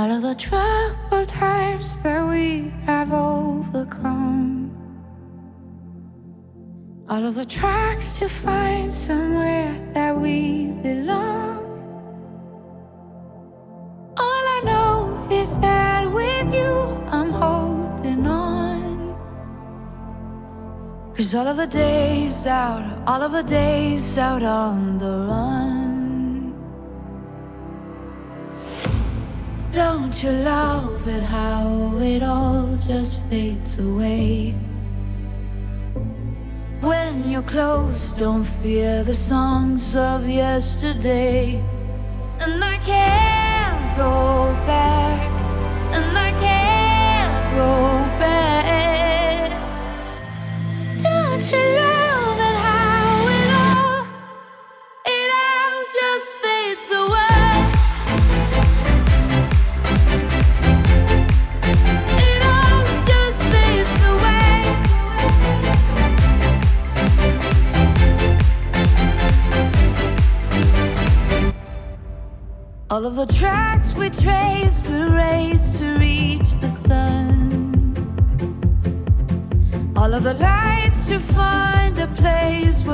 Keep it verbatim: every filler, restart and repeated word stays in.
All of the troubled times that we have overcome, all of the tracks to find somewhere that we belong. All I know is that with you I'm holding on. 'Cause all of the days out, all of the days out on the run. Don't you love it how it all just fades away? When you're close, don't fear the songs of yesterday. And I can't go back, and I can't go back. Don't you love it how it all, it all just fades away? All of the tracks we traced, we raced to reach the sun. All of the lights to find a place